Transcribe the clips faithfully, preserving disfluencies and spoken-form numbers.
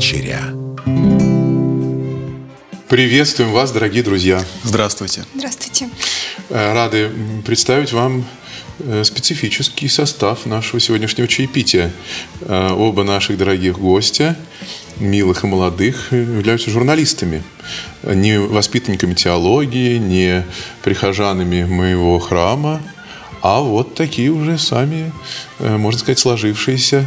вечеря. Приветствуем вас, дорогие друзья. Здравствуйте. Здравствуйте. Рады представить вам специфический состав нашего сегодняшнего чаепития. Оба наших дорогих гостя, милых и молодых, являются журналистами. Не воспитанниками теологии, не прихожанами моего храма, а вот такие уже сами, можно сказать, сложившиеся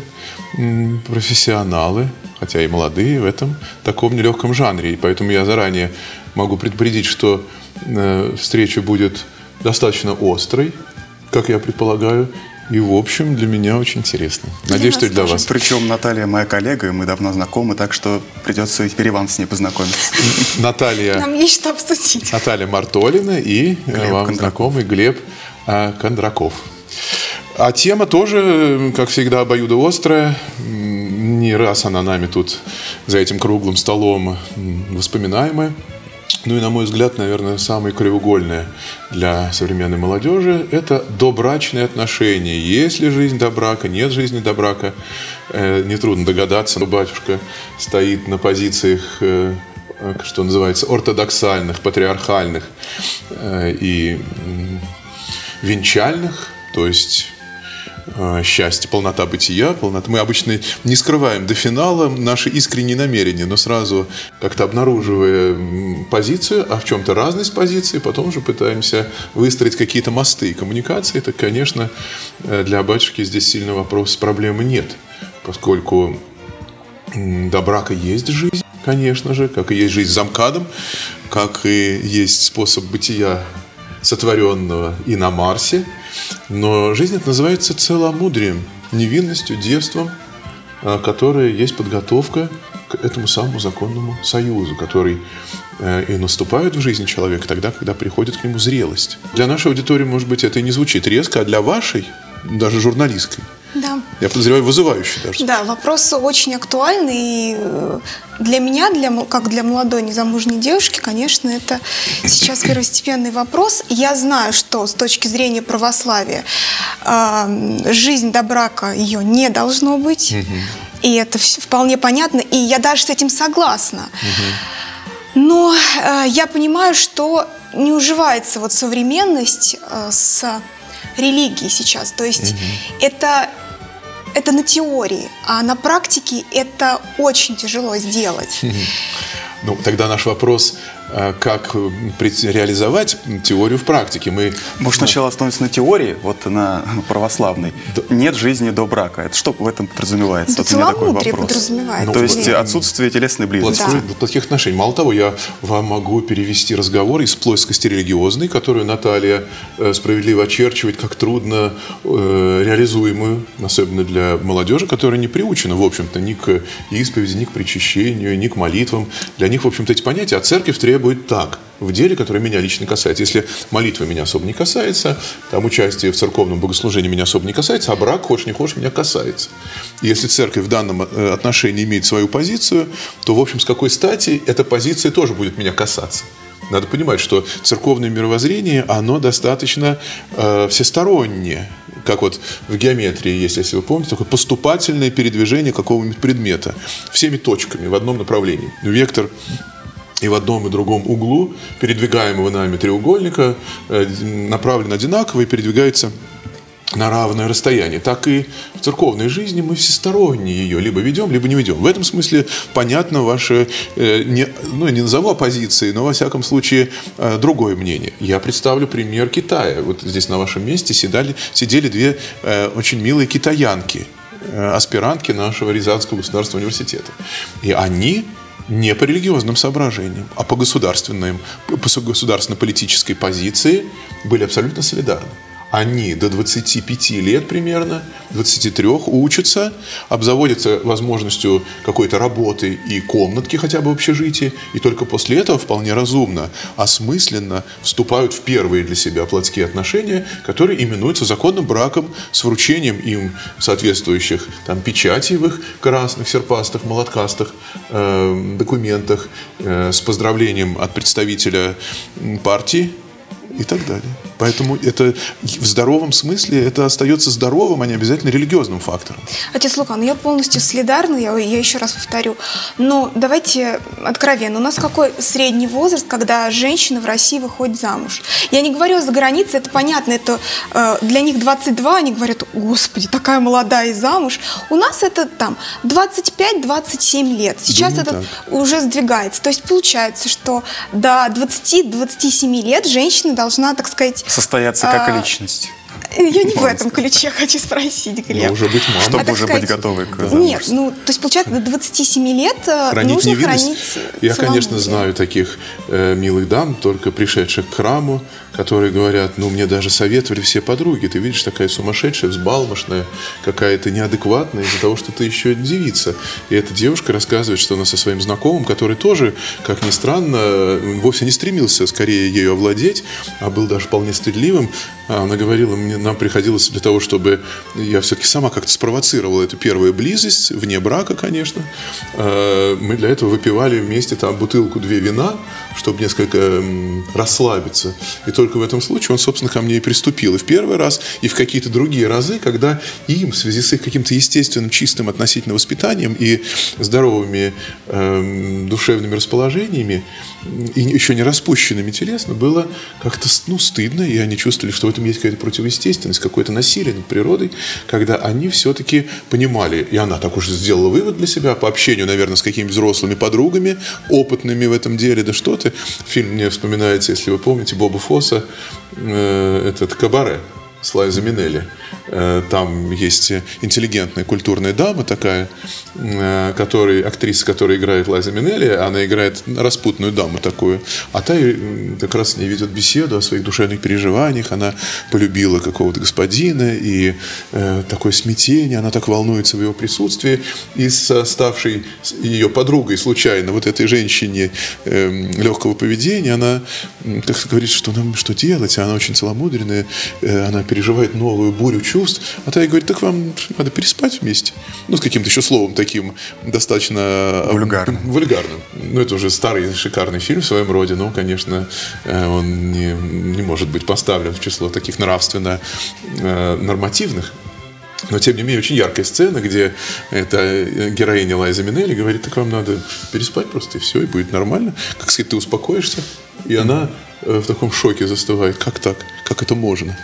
профессионалы, хотя и молодые, в этом таком нелегком жанре. И поэтому я заранее могу предупредить, что встреча будет достаточно острой, как я предполагаю, и, в общем, для меня очень интересно. Надеюсь, что и для вас. Причем Наталья моя коллега, и мы давно знакомы, так что придется теперь и вам с ней познакомиться. Наталья... Нам есть что обсудить. Наталья Мартолина и Глеб вам Кондраков. знакомый Глеб а, Кондраков. А тема тоже, как всегда, обоюдоострая. Не раз она нами тут за этим круглым столом воспоминаемая. Ну и, на мой взгляд, наверное, самое краеугольное для современной молодежи – это добрачные отношения. Есть ли жизнь до брака, нет жизни до брака. Э, нетрудно догадаться, что батюшка стоит на позициях, э, что называется, ортодоксальных, патриархальных э, и э, венчальных, то есть счастье, полнота бытия, полнота. Мы обычно не скрываем до финала наши искренние намерения, но сразу как-то обнаруживая позицию, а в чем-то разность позиции, потом уже пытаемся выстроить какие-то мосты и коммуникации. Так, конечно, для батюшки здесь сильный вопрос, проблемы нет, поскольку до брака есть жизнь, конечно же, как и есть жизнь за МКАДом, как и есть способ бытия сотворенного и на Марсе. Но жизнь это называется целомудрием, невинностью, девством, которое есть подготовка к этому самому законному союзу, который и наступает в жизни человека тогда, когда приходит к нему зрелость. Для нашей аудитории, может быть, это и не звучит резко, а для вашей, даже журналистской, Да. я подозреваю, вызывающий даже. Да, вопрос очень актуальный. И для меня, для, как для молодой незамужней девушки, конечно, это сейчас первостепенный вопрос. Я знаю, что с точки зрения православия э, жизнь до брака ее не должно быть. Угу. И это вполне понятно. И я даже с этим согласна. Угу. Но э, я понимаю, что не уживается вот современность э, с религией сейчас. То есть угу. это... Это на теории, а на практике это очень тяжело сделать. Ну, тогда наш вопрос, как реализовать теорию в практике. Мы... Может, сначала остановиться на теории, вот на православной. Да. Нет жизни до брака. Это что в этом подразумевается? Да, вот у меня такой вопрос. подразумевается. То есть отсутствие телесной близости. Да. Плотских отношений. Мало того, я вам могу перевести разговор из плоскости религиозной, которую Наталья справедливо очерчивает как трудно э, реализуемую, особенно для молодежи, которая не приучена, в общем-то, ни к исповеди, ни к причащению, ни к молитвам. Для них, в общем-то, эти понятия, а церковь требует так, в деле, которое меня лично касается. Если молитва меня особо не касается, там участие в церковном богослужении меня особо не касается, а брак, хочешь не хочешь, меня касается. И если церковь в данном отношении имеет свою позицию, то, в общем, с какой стати эта позиция тоже будет меня касаться. Надо понимать, что церковное мировоззрение, оно достаточно э, всестороннее. Как вот в геометрии есть, если вы помните, такое поступательное передвижение какого-нибудь предмета всеми точками в одном направлении. Вектор и в одном и другом углу передвигаемого нами треугольника направлен одинаково и передвигается на равное расстояние. Так и в церковной жизни мы всесторонне ее либо ведем, либо не ведем. В этом смысле понятно ваше, э, не, ну, не назову оппозиции, но во всяком случае э, другое мнение. Я представлю пример Китая. Вот здесь на вашем месте сидели, сидели две э, очень милые китаянки, э, аспирантки нашего Рязанского государственного университета. И они не по религиозным соображениям, а по государственным, по государственно-политической позиции были абсолютно солидарны. Они до двадцати пяти лет примерно, двадцати трёх учатся, обзаводятся возможностью какой-то работы и комнатки хотя бы в общежитии, и только после этого вполне разумно, осмысленно вступают в первые для себя плотские отношения, которые именуются законным браком с вручением им соответствующих там, печатей в их красных, серпастых, молоткастых э, документах, э, с поздравлением от представителя партии и так далее. Поэтому это в здоровом смысле это остается здоровым, а не обязательно религиозным фактором. Отец Лука, ну я полностью солидарна, я, я еще раз повторю. Но давайте откровенно. У нас какой средний возраст, когда женщина в России выходит замуж? Я не говорю за границей, это понятно, это э, для них двадцать два, они говорят, господи, такая молодая и замуж. У нас это там двадцать пять - двадцать семь лет. Сейчас Думаю, это так. уже сдвигается. То есть получается, что до двадцати - двадцати семи лет женщина должна, так сказать, Состояться как а, личность. я не в этом ключе хочу спросить, Глеб. Но уже быть мамой. Чтобы А, так уже сказать, быть готовой к Нет, замужеству. ну, то есть, получается, до двадцати семи лет э, Хранить нужно невинность. хранить Я, конечно, целомудрие. знаю таких э, милых дам, только пришедших к храму, которые говорят, ну, мне даже советовали все подруги, ты видишь, такая сумасшедшая, взбалмошная, какая-то неадекватная из-за того, что ты еще девица. И эта девушка рассказывает, что она со своим знакомым, который тоже, как ни странно, вовсе не стремился скорее ею овладеть, а был даже вполне стыдливым. Она говорила, мне, нам приходилось для того, чтобы я все-таки сама как-то спровоцировала эту первую близость, вне брака, конечно. Мы для этого выпивали вместе там бутылку-две вина, чтобы несколько м, расслабиться. И только в этом случае он, собственно, ко мне и приступил. И в первый раз, и в какие-то другие разы, когда им, в связи с их каким-то естественным, чистым относительно воспитанием и здоровыми эм, душевными расположениями, и еще не распущенными телесно, было как-то ну, стыдно, и они чувствовали, что в этом есть какая-то противоестественность, какое-то насилие над природой, когда они все-таки понимали, и она так уж сделала вывод для себя, по общению, наверное, с какими-то взрослыми подругами, опытными в этом деле, да что ты. Фильм мне вспоминается, если вы помните, Боба Фосса, э, этот «Кабаре» с Лайзой Минелли. Там есть интеллигентная культурная дама такая, который, актриса, которая играет Лайза Минелли, она играет распутную даму такую. А та как раз с ней ведет беседу о своих душевных переживаниях. Она полюбила какого-то господина, и э, такое смятение, она так волнуется в его присутствии. И со ставшей ее подругой случайно, вот этой женщине э, легкого поведения, она как-то говорит, что нам что делать. Она очень целомудренная, э, она переживает новую бурю чувств, а та ей говорит, так вам надо переспать вместе. Ну, с каким-то еще словом таким достаточно вульгарным. вульгарным. Ну, это уже старый шикарный фильм в своем роде, но, конечно, он не, не может быть поставлен в число таких нравственно нормативных. Но, тем не менее, очень яркая сцена, где эта героиня Лайза Минелли говорит, так вам надо переспать просто, и все, и будет нормально. Как сказать, ты успокоишься. И она в таком шоке застывает. Как так? Как это можно?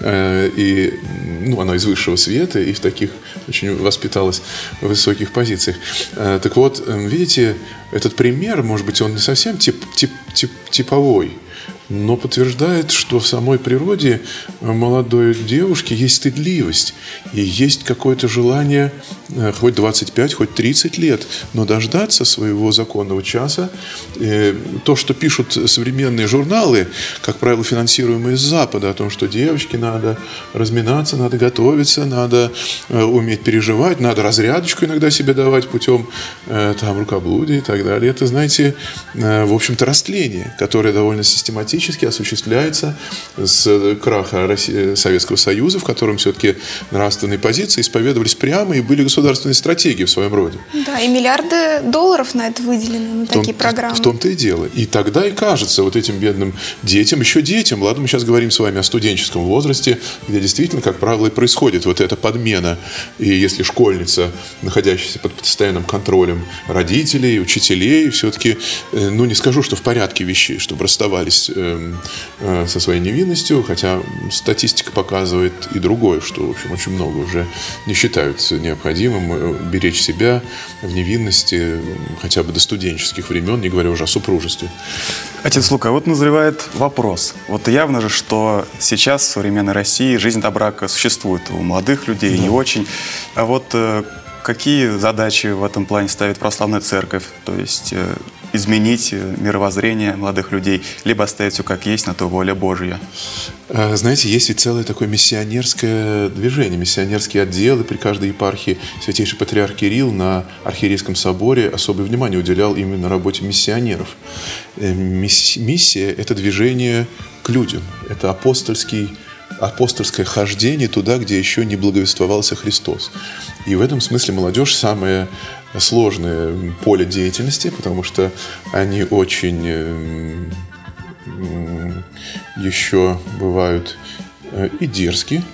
И ну, она из высшего света и в таких очень воспиталась в высоких позициях. Так вот, видите, этот пример, может быть, он не совсем тип, тип, тип, типовой, но подтверждает, что в самой природе молодой девушки есть стыдливость и есть какое-то желание хоть двадцать пять, хоть тридцать лет, но дождаться своего законного часа. То, что пишут современные журналы, как правило, финансируемые с Запада, о том, что девочке надо разминаться, надо готовиться, надо уметь переживать, надо разрядочку иногда себе давать путем там, рукоблудия и так далее. Это, знаете, в общем-то, растление, которое довольно систематически осуществляется с краха России, Советского Союза, в котором все-таки нравственные позиции исповедовались прямо и были государственные стратегии в своем роде. Да, и миллиарды долларов на это выделены, на такие В том, программы. В том-то и дело. И тогда и кажется вот этим бедным детям, еще детям, ладно, мы сейчас говорим с вами о студенческом возрасте, где действительно, как правило, и происходит вот эта подмена. И если школьница, находящаяся под постоянным контролем родителей, учителей, все-таки, ну, не скажу, что в порядке вещей, чтобы расставались со своей невинностью, хотя статистика показывает и другое, что, в общем, очень много уже не считают необходимым беречь себя в невинности хотя бы до студенческих времен, не говоря уже о супружестве. Отец Лука, вот назревает вопрос. Вот явно же, что сейчас в современной России жизнь до брака существует у молодых людей, да. Не очень. А вот э, какие задачи в этом плане ставит православная церковь? То есть э, изменить мировоззрение молодых людей, либо оставить все как есть, на то воля Божья? Знаете, есть ведь целое такое миссионерское движение, миссионерские отделы при каждой епархии. Святейший патриарх Кирилл на Архиерейском соборе особое внимание уделял именно работе миссионеров. Миссия – это движение к людям, это апостольский апостольское хождение туда, где еще не благовествовался Христос. И в этом смысле молодежь самое сложное поле деятельности, потому что они очень еще бывают и дерзкие,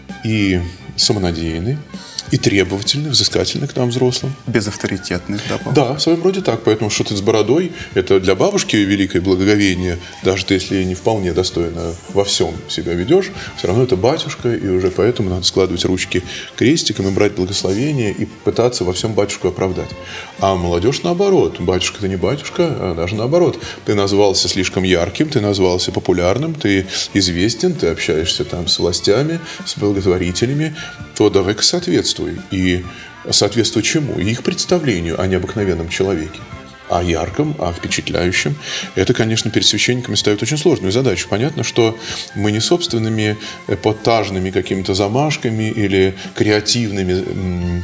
и самонадеянные, и требовательны, взыскательны к нам, взрослым. Безавторитетных, да, папа? Да, в своем роде так. Поэтому что ты с бородой, это для бабушки великое благоговение. Даже ты, если не вполне достойно во всем себя ведешь, все равно это батюшка, и уже поэтому надо складывать ручки крестиком и брать благословение и пытаться во всем батюшку оправдать. А молодежь наоборот. Батюшка – ты не батюшка, а даже наоборот. Ты назвался слишком ярким, ты назвался популярным, ты известен, ты общаешься там с властями, с благотворителями, то давай-ка соответствуй. И соответствует чему? Их представлению о необыкновенном человеке, о ярком, о впечатляющем. Это, конечно, перед священниками ставит очень сложную задачу. Понятно, что мы не собственными эпатажными какими-то замашками или креативными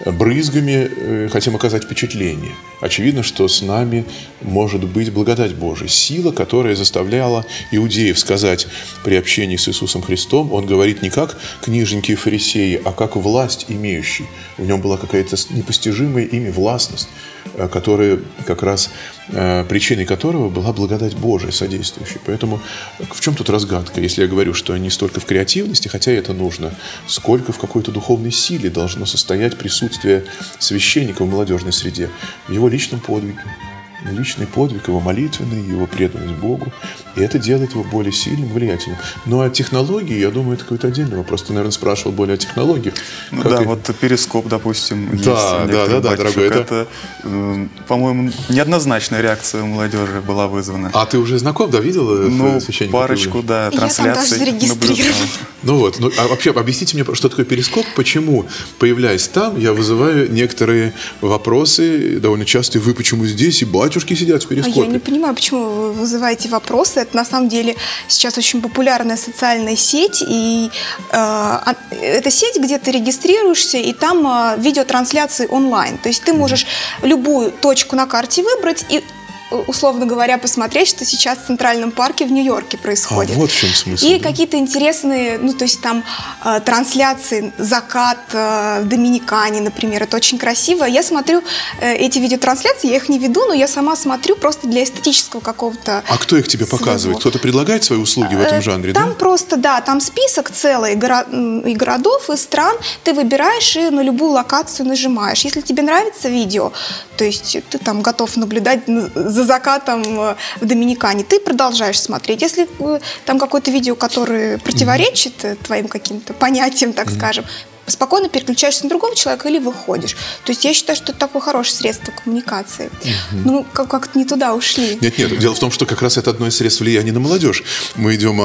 брызгами хотим оказать впечатление. Очевидно, что с нами может быть благодать Божия, сила, которая заставляла иудеев сказать при общении с Иисусом Христом, он говорит не как книжники и фарисеи, а как власть имеющий. В нем была какая-то непостижимая ими властность, которая как раз причиной которого была благодать Божия содействующая. Поэтому в чем тут разгадка, если я говорю, что не столько в креативности, хотя это нужно, сколько в какой-то духовной силе должно состоять присутствие священника в молодежной среде, в его личном подвиге. Личный подвиг, его молитвенный, его преданность Богу. И это делает его более сильным, влиятельным. Ну, а технологии, я думаю, это какой-то отдельный вопрос. Ты, наверное, спрашивал более о технологиях. Ну, как да, и... вот перископ, допустим, есть. Да, да, да, да, дорогой. Это, это э, по-моему, неоднозначная реакция у молодежи была вызвана. А ты уже знаком, да, видел? Ну, священника? парочку, да, трансляций. Я там даже зарегистрировала. Ну вот, ну, а вообще объясните мне, что такое перископ, почему, появляясь там, я вызываю некоторые вопросы, довольно часто, вы почему здесь, и батюшки сидят в перископе. Я не понимаю, почему вы вызываете вопросы. Это на самом деле сейчас очень популярная социальная сеть. И э, это сеть, где ты регистрируешься, и там э, видеотрансляции онлайн. То есть ты можешь любую точку на карте выбрать и, условно говоря, посмотреть, что сейчас в Центральном парке в Нью-Йорке происходит. А, вот в чем смысл. И да? какие-то интересные, ну, то есть там э, трансляции, закат э, в Доминикане, например, это очень красиво. Я смотрю э, эти видеотрансляции, я их не веду, но я сама смотрю просто для эстетического какого-то. А кто их тебе показывает? Своего. Кто-то предлагает свои услуги в этом жанре, там да? просто, да, там список целый горо- и городов, и стран. Ты выбираешь и на любую локацию нажимаешь. Если тебе нравится видео, то есть ты там готов наблюдать за закатом в Доминикане, ты продолжаешь смотреть. Если там какое-то видео, которое противоречит mm-hmm. твоим каким-то понятиям, так mm-hmm. скажем, спокойно переключаешься на другого человека или выходишь. То есть я считаю, что это такое хорошее средство коммуникации. Угу. Ну, как- как-то не туда ушли. Нет, нет. Дело в том, что как раз это одно из средств влияния на молодежь. Мы идем,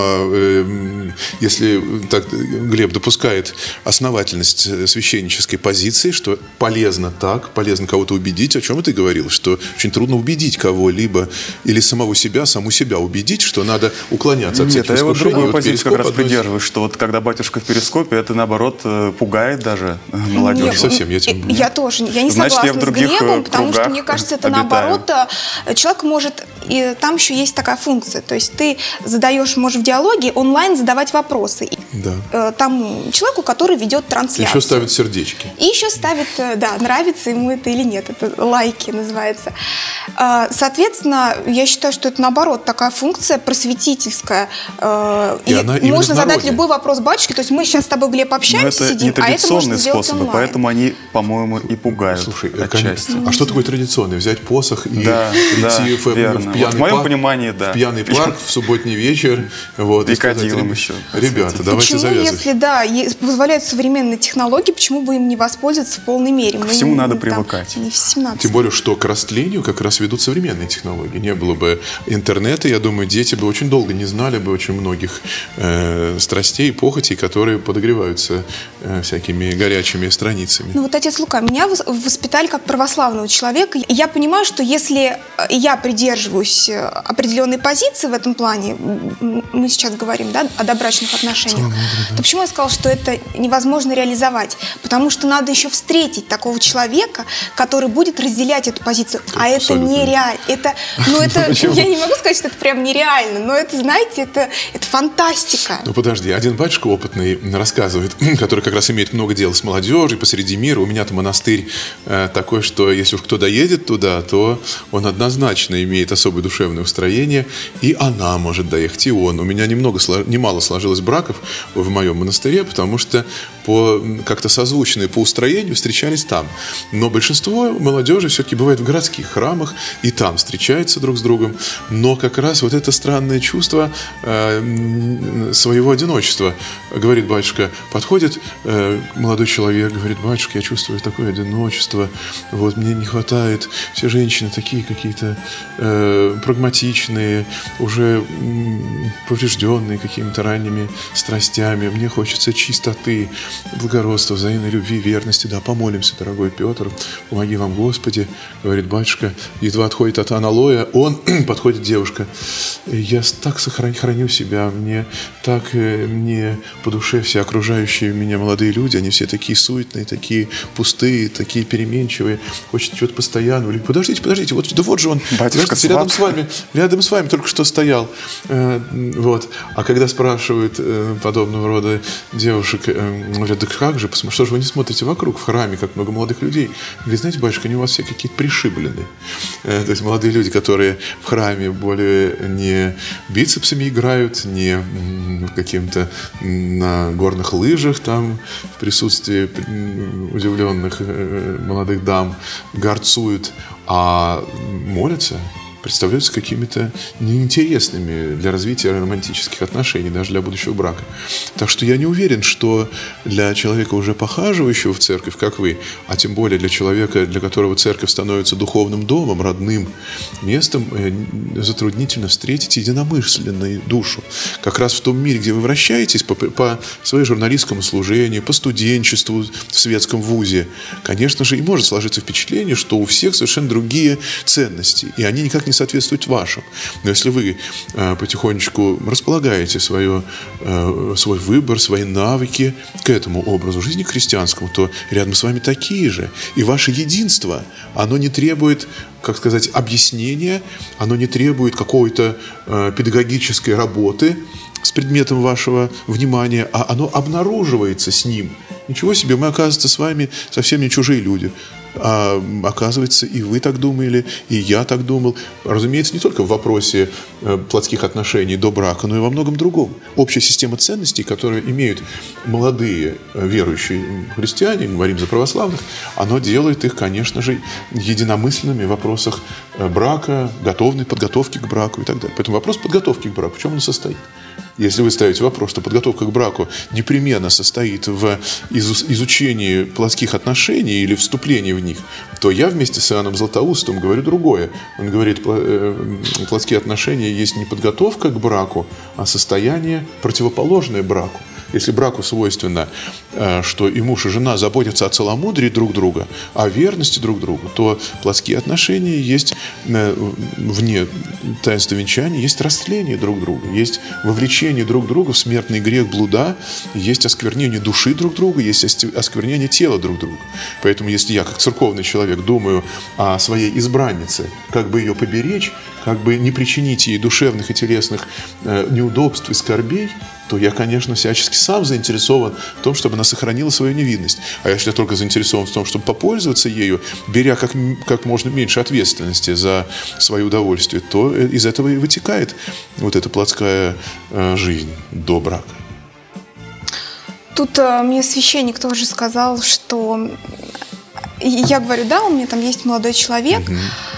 э, если так Глеб допускает основательность священнической позиции, что полезно так, полезно кого-то убедить. О чем ты говорил? Что очень трудно убедить кого-либо или самого себя, саму себя убедить, что надо уклоняться от всяких искушений. Нет, я вот другую вот позицию как раз относится... придерживаюсь, что вот когда батюшка в перископе, это наоборот пугает пугает даже молодежь. Не совсем, я тебя понимаю. Я тоже, я не Значит, согласна я в других с Глебом, потому что, кругах мне кажется, это обитаю. наоборот, человек может, и там еще есть такая функция, то есть ты задаешь, можешь в диалоге онлайн задавать вопросы да. тому человеку, который ведет трансляцию. Еще ставит сердечки. И еще ставит, да, нравится ему это или нет, это лайки называется. Соответственно, я считаю, что это наоборот такая функция просветительская. И, и она можно задать любой вопрос батюшке, то есть мы сейчас с тобой, Глеб, общаемся, это сидим, а это можно сделать способы, онлайн. поэтому они, по-моему, и пугают. Слушай, отчасти. А что такое традиционное? Взять посох и да, прийти да, в, в пьяный вот в моем парк, понимании, да. в пьяный парк в субботний вечер. Вот, и, и кадилом еще. Ребята, давайте почему, завязывать. Если, да, позволяют современные технологии, почему бы им не воспользоваться в полной мере? К Мы всему не, надо там, привыкать. Не в семнадцатом. Тем более, что к растлению как раз ведут современные технологии. Не было бы интернета, я думаю, дети бы очень долго не знали бы очень многих э, страстей, похотей, которые подогреваются э, всякими горячими страницами. Ну вот, отец Лука, меня воспитали как православного человека. И я понимаю, что если я придерживаюсь определенной позиции в этом плане, мы сейчас говорим, да, о добрачных отношениях, Целом, да. то почему я сказала, что это невозможно реализовать? Потому что надо еще встретить такого человека, который будет разделять эту позицию. Как а это нереально. Это, ну, это, я не могу сказать, что это прям нереально, но это, знаете, это, это фантастика. Ну подожди, один батюшка опытный рассказывает, который как раз имеет имеет много дел с молодежью посреди мира. У меня-то монастырь э, такой, что если уж кто доедет туда, то он однозначно имеет особое душевное устроение, и она может доехать, и он. У меня немного, немало сложилось браков в моем монастыре, потому что по, как-то созвучные по устроению встречались там. Но большинство молодежи все-таки бывает в городских храмах, и там встречаются друг с другом. Но как раз вот это странное чувство э, своего одиночества. Говорит батюшка, подходит э, молодой человек, говорит: батюшка, я чувствую такое одиночество, вот мне не хватает, все женщины такие какие-то э, прагматичные, уже м, поврежденные какими-то ранними страстями, мне хочется чистоты, благородства, взаимной любви, верности. Да, помолимся, дорогой Петр, помоги вам, Господи, говорит батюшка. Едва отходит от аналоя, он подходит девушка. Я так сохраню себя, мне так мне по душе все окружающие меня молодые люди, они все такие суетные, такие пустые, такие переменчивые, хочет чего-то постоянного. Подождите, подождите, вот, да вот же он, батюшка рядом с вами, рядом с вами только что стоял. Вот. А когда спрашивают подобного рода девушек, говорят: да как же, что же вы не смотрите вокруг в храме, как много молодых людей? Говорит: знаете, батюшка, они у вас все какие-то пришиблены. То есть молодые люди, которые в храме более не бицепсами играют, не каким-то на горных лыжах там в присутствии удивленных молодых дам горцуют, а молятся, представляются какими-то неинтересными для развития романтических отношений, даже для будущего брака. Так что я не уверен, что для человека, уже похаживающего в церковь, как вы, а тем более для человека, для которого церковь становится духовным домом, родным местом, затруднительно встретить единомысленную душу. Как раз в том мире, где вы вращаетесь по, по своему журналистскому служению, по студенчеству в светском вузе, конечно же, и может сложиться впечатление, что у всех совершенно другие ценности, и они никак не соответствует вашим. Но если вы э, потихонечку располагаете свое, э, свой выбор, свои навыки к этому образу жизни христианскому, то рядом с вами такие же. И ваше единство, оно не требует, как сказать, объяснения, оно не требует какой-то э, педагогической работы с предметом вашего внимания, а оно обнаруживается с ним. Ничего себе, мы, оказывается, с вами совсем не чужие люди. А оказывается, и вы так думали, и я так думал. Разумеется, не только в вопросе э, плотских отношений до брака, но и во многом другом. Общая система ценностей, которые имеют молодые э, верующие христиане, говорим за православных, оно делает их, конечно же, единомысленными в вопросах э, брака, готовной подготовки к браку и так далее. Поэтому вопрос подготовки к браку, в чем он состоит? Если вы ставите вопрос, что подготовка к браку непременно состоит в изучении плотских отношений или вступлении в них, то я вместе с Иоанном Златоустом говорю другое. Он говорит, плотские отношения есть не подготовка к браку, а состояние, противоположное браку. Если браку свойственно, что и муж, и жена заботятся о целомудрии друг друга, о верности друг другу, то плотские отношения есть вне таинства венчания, есть растление друг друга, есть вовлечение друг друга в смертный грех блуда, есть осквернение души друг друга, есть осквернение тела друг друга. Поэтому если я, как церковный человек, думаю о своей избраннице, как бы ее поберечь, как бы не причинить ей душевных и телесных неудобств и скорбей, то я, конечно, всячески сам заинтересован в том, чтобы она сохранила свою невинность. А если я только заинтересован в том, чтобы попользоваться ею, беря как, как можно меньше ответственности за свое удовольствие, то из этого и вытекает вот эта плотская э, жизнь до брака. Тут э, мне священник тоже сказал, что... Я говорю, да, у меня там есть молодой человек, угу.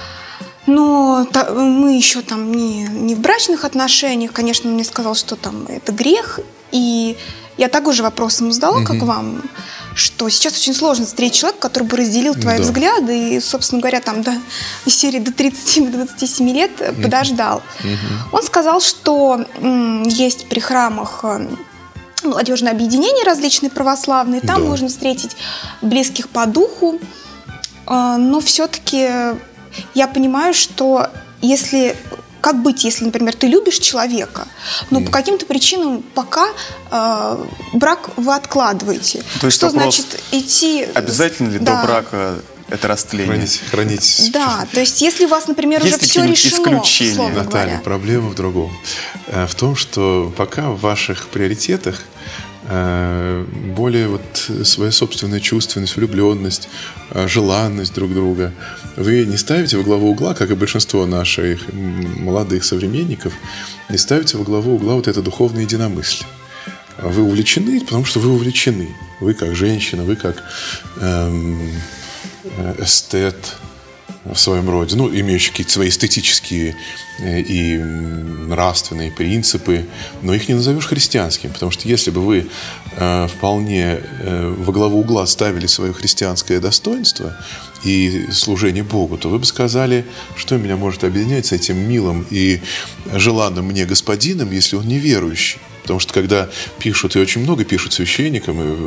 Но та, мы еще там не, не в брачных отношениях. Конечно, он мне сказал, что там это грех. И я такой же вопрос ему задала, угу. как вам, что сейчас очень сложно встретить человека, который бы разделил твои да. взгляды и, собственно говоря, там до из серии до тридцати до двадцати семи лет угу. подождал. Угу. Он сказал, что м, есть при храмах молодежные объединения различные православные, там да. можно встретить близких по духу, но все-таки... Я понимаю, что если, как быть, если, например, ты любишь человека, но mm. по каким-то причинам пока э, брак вы откладываете. То есть что значит идти... Обязательно ли да. до брака это растление? Хранить, хранить. Да, то есть если у вас, например, есть уже все решено, условно Наталья, говоря. Проблема в другом. В том, что пока в ваших приоритетах более вот своя собственная чувственность, влюбленность, желанность друг друга вы не ставите во главу угла, как и большинство наших молодых современников, не ставите во главу угла вот это духовное единомыслие. Вы увлечены, потому что вы увлечены. Вы как женщина, вы как эм, эстет в своем роде, ну, имеющий какие-то свои эстетические и нравственные принципы, но их не назовешь христианскими, потому что если бы вы э, вполне э, во главу угла ставили свое христианское достоинство и служение Богу, то вы бы сказали, что меня может объединять с этим милым и желанным мне господином, если он неверующий. Потому что когда пишут, и очень много пишут священникам, и в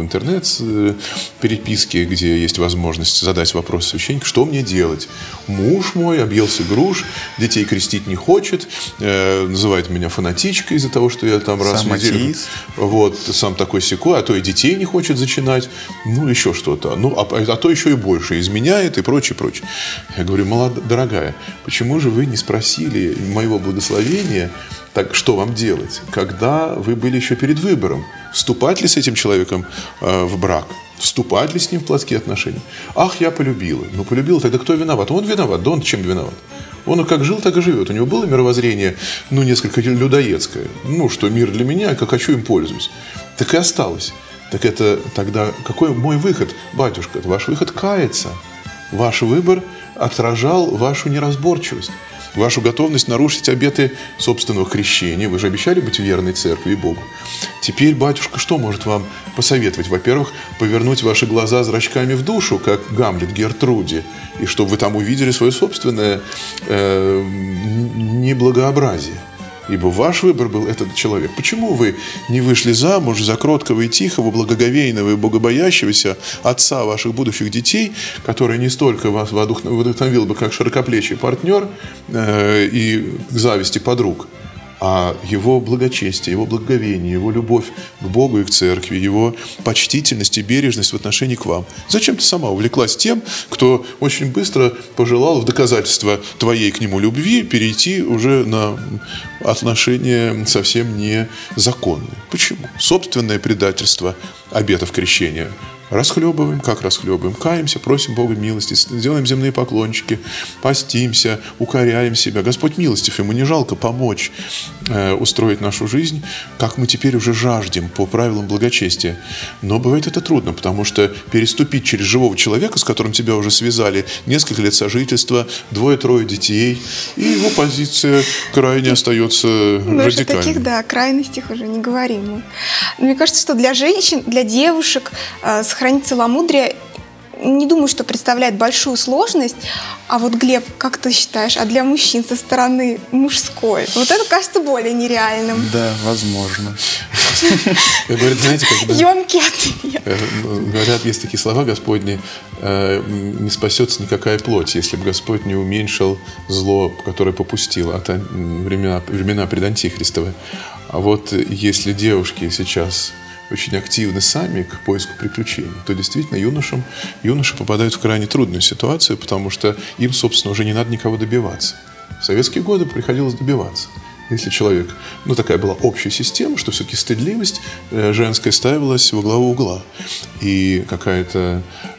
интернет-переписке, где есть возможность задать вопрос священнику, что мне делать? Муж мой объелся груш, детей крестить не хочет, э, называет меня фанатичкой из-за того, что я там раз в неделю... Вот, сам такой сякой, а то и детей не хочет зачинать, ну, еще что-то. Ну, а, а то еще и больше изменяет и прочее, прочее. Я говорю, молодая, дорогая, почему же вы не спросили моего благословения, так что вам делать, когда вы были еще перед выбором? Вступать ли с этим человеком э, в брак? Вступать ли с ним в плотские отношения? Ах, я полюбила. Ну, полюбила, тогда кто виноват? Он виноват. Да он чем виноват? Он как жил, так и живет. У него было мировоззрение, ну, несколько людоедское. Ну, что мир для меня, как хочу, им пользуюсь. Так и осталось. Так это тогда какой мой выход? Батюшка, ваш выход каяться. Ваш выбор отражал вашу неразборчивость. Вашу готовность нарушить обеты собственного крещения. Вы же обещали быть верной церкви и Богу. Теперь, батюшка, что может вам посоветовать? Во-первых, повернуть ваши глаза зрачками в душу, как Гамлет Гертруде, и чтобы вы там увидели свое собственное э, неблагообразие. Ибо ваш выбор был этот человек. Почему вы не вышли замуж за кроткого и тихого, благоговейного и богобоящегося отца ваших будущих детей, который не столько вас вдохновил бы как широкоплечий партнер э, и к зависти подруг, а его благочестие, его благоговение, его любовь к Богу и к церкви, его почтительность и бережность в отношении к вам. Зачем ты сама увлеклась тем, кто очень быстро пожелал в доказательство твоей к нему любви перейти уже на отношения совсем незаконные? Почему? Собственное предательство обетов крещения расхлебываем, как расхлебываем, каемся, просим Бога милости, делаем земные поклончики, постимся, укоряем себя. Господь милостив, ему не жалко помочь э, устроить нашу жизнь, как мы теперь уже жаждем по правилам благочестия. Но бывает это трудно, потому что переступить через живого человека, с которым тебя уже связали несколько лет сожительства, двое-трое детей, и его позиция крайне остается радикальной. Мы о таких, да, крайностях уже не говорим. Но мне кажется, что для женщин, для девушек э, сохранить целомудрие, не думаю, что представляет большую сложность. А вот, Глеб, как ты считаешь, а для мужчин со стороны мужской? Вот это кажется более нереальным. Да, возможно. Говорят, знаете, когда... Емкий ответ. Говорят, есть такие слова Господни: не спасется никакая плоть, если бы Господь не уменьшил зло, которое попустило от времена, времена предантихристовы. А вот если девушки сейчас очень активны сами к поиску приключений, то действительно юношам, юноши попадают в крайне трудную ситуацию, потому что им, собственно, уже не надо никого добиваться. В советские годы приходилось добиваться. Если человек... Ну, такая была общая система, что все-таки стыдливость женская ставилась во главу угла. И какая-то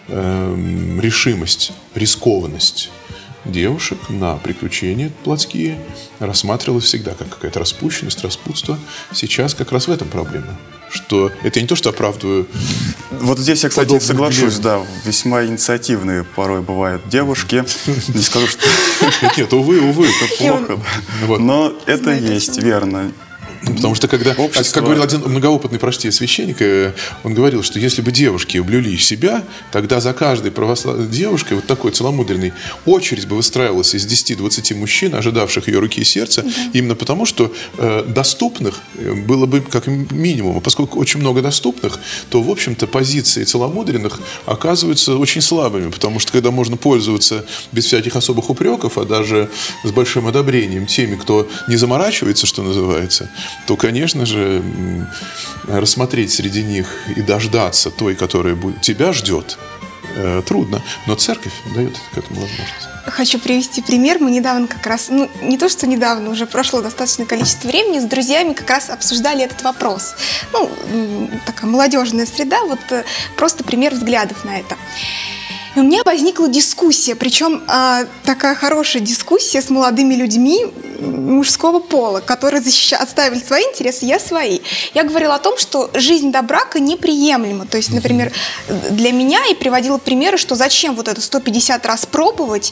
э, решимость, рискованность девушек на приключения плотские рассматривалась всегда как какая-то распущенность, распутство. Сейчас как раз в этом проблема. Что это я не то, что оправдываю. Вот здесь я, кстати, соглашусь, да, весьма инициативные порой бывают девушки. Не скажу, что... Нет, увы, увы, это плохо. Но это есть, верно. Потому что когда, общество... как говорил один многоопытный, прости, священник, он говорил, что если бы девушки блюли себя, тогда за каждой православной девушкой, вот такой целомудренной, очередь бы выстраивалась из десяти-двадцати мужчин, ожидавших ее руки и сердца, да. Именно потому, что э, доступных было бы как минимум. А поскольку очень много доступных, то, в общем-то, позиции целомудренных оказываются очень слабыми, потому что когда можно пользоваться без всяких особых упреков, а даже с большим одобрением теми, кто не заморачивается, что называется, то, конечно же, рассмотреть среди них и дождаться той, которая тебя ждет, э, трудно. Но церковь дает к этому возможность. Хочу привести пример. Мы недавно как раз, ну не то, что недавно, уже прошло достаточное количество времени, с друзьями как раз обсуждали этот вопрос. Ну, такая молодежная среда, вот просто пример взглядов на это. И у меня возникла дискуссия, причем э, такая хорошая дискуссия с молодыми людьми мужского пола, которые защищали, отставили свои интересы, я свои. Я говорила о том, что жизнь до брака неприемлема. То есть, например, для меня и приводила примеры, что зачем вот это сто пятьдесят раз пробовать,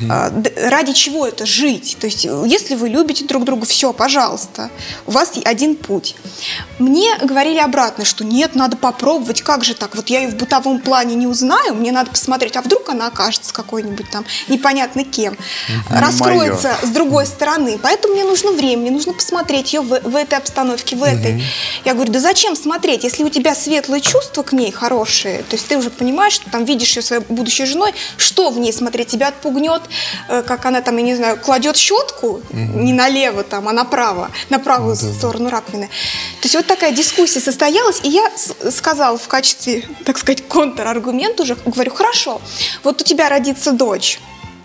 э, ради чего это жить. То есть, если вы любите друг друга, все, пожалуйста, у вас один путь. Мне говорили обратно, что нет, надо попробовать, как же так, вот я ее в бытовом плане не узнаю, мне надо посмотреть, а вдруг она окажется какой-нибудь там непонятно кем, mm-hmm. раскроется Моё. С другой стороны. Поэтому мне нужно время, мне нужно посмотреть ее в, в этой обстановке, в mm-hmm. этой. Я говорю, да зачем смотреть, если у тебя светлые чувства к ней хорошие, то есть ты уже понимаешь, что там видишь ее своей будущей женой, что в ней смотреть, тебя отпугнет, как она там, я не знаю, кладет щетку mm-hmm. не налево там, а направо, на правую mm-hmm. сторону раковины. То есть вот такая дискуссия состоялась, и я сказала в качестве, так сказать, контраргумент уже, говорю, хорошо, вот у тебя родится дочь,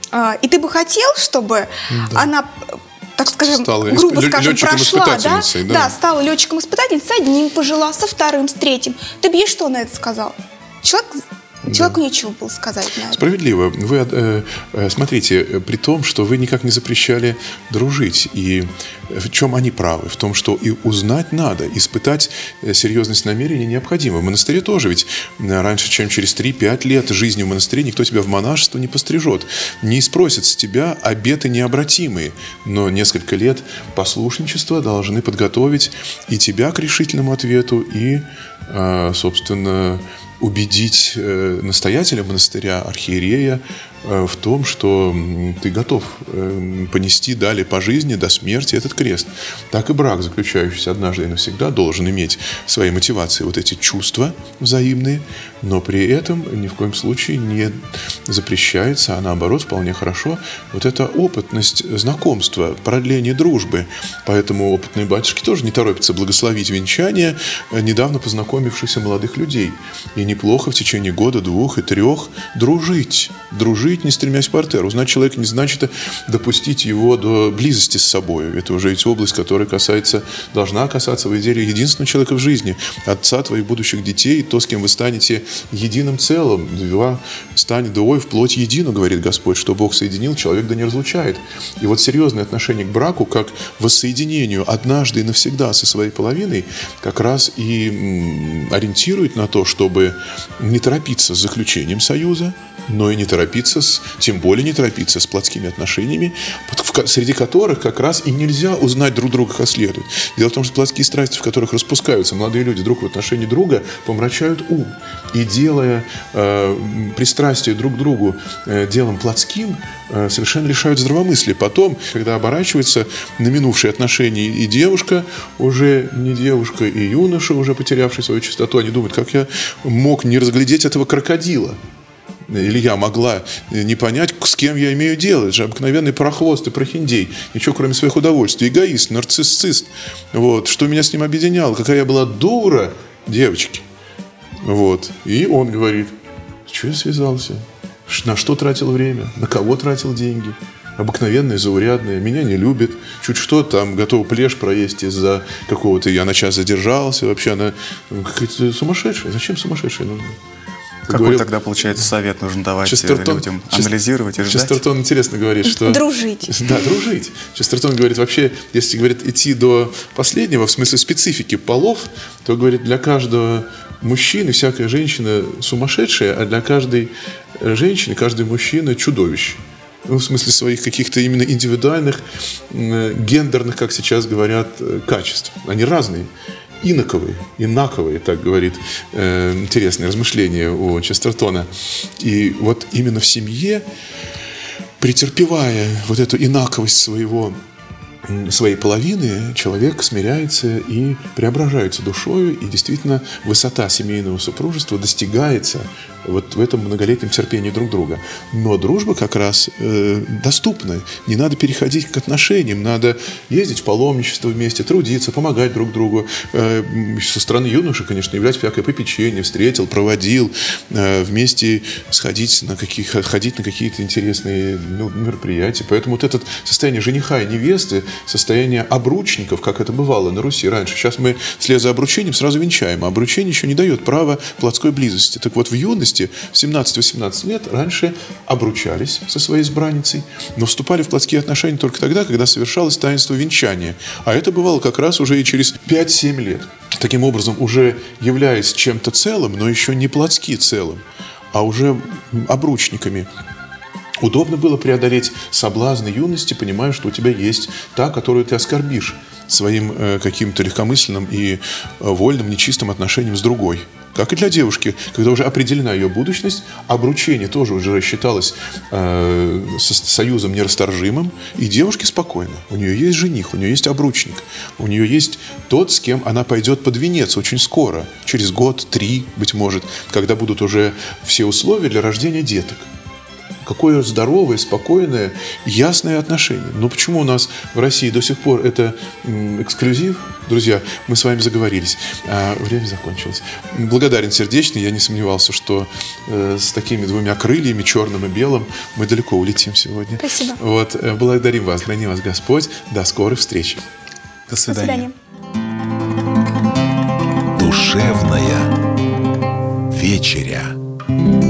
и ты бы хотел, чтобы да. она, так скажем, стала грубо исп... скажем, прошла, да? Да. да, стала летчиком-испытателем, с одним пожила, со вторым, с третьим. Ты бы ей что на это сказал? Человек... Человеку да. нечего было сказать на это. Справедливо. Вы э, э, смотрите, при том, что вы никак не запрещали дружить. И в чем они правы? В том, что и узнать надо, испытать серьезность намерений необходимо. В монастыре тоже ведь раньше, чем через три-пять лет жизни в монастыре, никто тебя в монашество не пострижет. Не спросит с тебя обеты необратимые. Но несколько лет послушничества должны подготовить и тебя к решительному ответу, и, э, собственно, убедить э, настоятеля монастыря, архиерея, э, в том, что ты готов э, понести далее по жизни до смерти этот крест. Так и брак, заключающийся однажды и навсегда, должен иметь своей мотивацией вот эти чувства взаимные, но при этом ни в коем случае не запрещается, а наоборот вполне хорошо вот эта опытность знакомства, продление дружбы. Поэтому опытные батюшки тоже не торопятся благословить венчание недавно познакомившихся молодых людей. И неплохо в течение года, двух и трех дружить. Дружить, не стремясь в партер. Узнать человека не значит допустить его до близости с собой. Это уже ведь область, которая касается, должна касаться, в идее, единственного человека в жизни. Отца твоих будущих детей, то, с кем вы станете единым целым. Два станет двое в плоть едину, говорит Господь, что Бог соединил, человек да не разлучает. И вот серьезное отношение к браку, как воссоединению однажды и навсегда со своей половиной, как раз и ориентирует на то, чтобы не торопиться с заключением союза, но и не торопиться, с, тем более не торопиться с плотскими отношениями, среди которых как раз и нельзя узнать друг друга как следует. Дело в том, что плотские страсти, в которых распускаются молодые люди друг в отношении друга, помрачают ум. И делая э, пристрастие друг к другу э, делом плотским, э, совершенно лишают здравомыслия. Потом, когда оборачивается на минувшие отношения и девушка, уже не девушка, и юноша, уже потерявший свою чистоту, они думают, как я мог не разглядеть этого крокодила. Или я могла не понять, с кем я имею дело. Это же обыкновенный прохвост и прохиндей. Ничего, кроме своих удовольствий. Эгоист, нарцисцист. Вот. Что меня с ним объединяло? Какая я была дура, девочки. Вот. И он говорит, что я связался? На что тратил время? На кого тратил деньги? Обыкновенные, заурядные, меня не любит. Чуть что, там готова плешь проесть из-за какого-то... Я на час задержался. Вообще она какая-то сумасшедшая. Зачем сумасшедшая нужна? Какой говорил, тогда, получается, совет нужно давать Честертон, людям? Анализировать и ждать? Честертон интересно говорит, что... Дружить. Да, дружить. Честертон говорит, вообще, если, говорит, идти до последнего, в смысле специфики полов, то, говорит, для каждого мужчины всякая женщина сумасшедшая, а для каждой женщины, каждый мужчина чудовище. Ну, в смысле своих каких-то именно индивидуальных, гендерных, как сейчас говорят, качеств. Они разные. Инаковые, инаковые, так говорит э, интересное размышление у Честертона. И вот именно в семье, претерпевая вот эту инаковость своего, своей половины, человек смиряется и преображается душою, и действительно высота семейного супружества достигается вот в этом многолетнем терпении друг друга. Но дружба как раз э, доступна. Не надо переходить к отношениям, надо ездить в паломничество вместе, трудиться, помогать друг другу. Э, со стороны юноши, конечно, являть всякое попечение, встретил, проводил, э, вместе сходить на, какие, ходить на какие-то интересные мероприятия. Поэтому вот это состояние жениха и невесты, состояние обручников, как это бывало на Руси раньше. Сейчас мы вслед за обручением сразу венчаем, а обручение еще не дает права плотской близости. Так вот, в юности, в семнадцать-восемнадцать лет, раньше обручались со своей избранницей, но вступали в плотские отношения только тогда, когда совершалось таинство венчания. А это бывало как раз уже и через пять-семь лет. Таким образом, уже являясь чем-то целым, но еще не плотски целым, а уже обручниками, удобно было преодолеть соблазны юности, понимая, что у тебя есть та, которую ты оскорбишь своим э, каким-то легкомысленным и э, вольным, нечистым отношением с другой. Как и для девушки, когда уже определена ее будущность, обручение тоже уже считалось э, со, союзом нерасторжимым, и девушке спокойно. У нее есть жених, у нее есть обручник, у нее есть тот, с кем она пойдет под венец очень скоро, через год, три, быть может, когда будут уже все условия для рождения деток. Какое здоровое, спокойное, ясное отношение. Но почему у нас в России до сих пор это эксклюзив? Друзья, мы с вами заговорились. А время закончилось. Благодарен сердечно. Я не сомневался, что э, с такими двумя крыльями, черным и белым, мы далеко улетим сегодня. Спасибо. Вот, э, благодарим вас. Храни вас Господь. До скорых встреч. До свидания. До свидания. Душевная вечеря.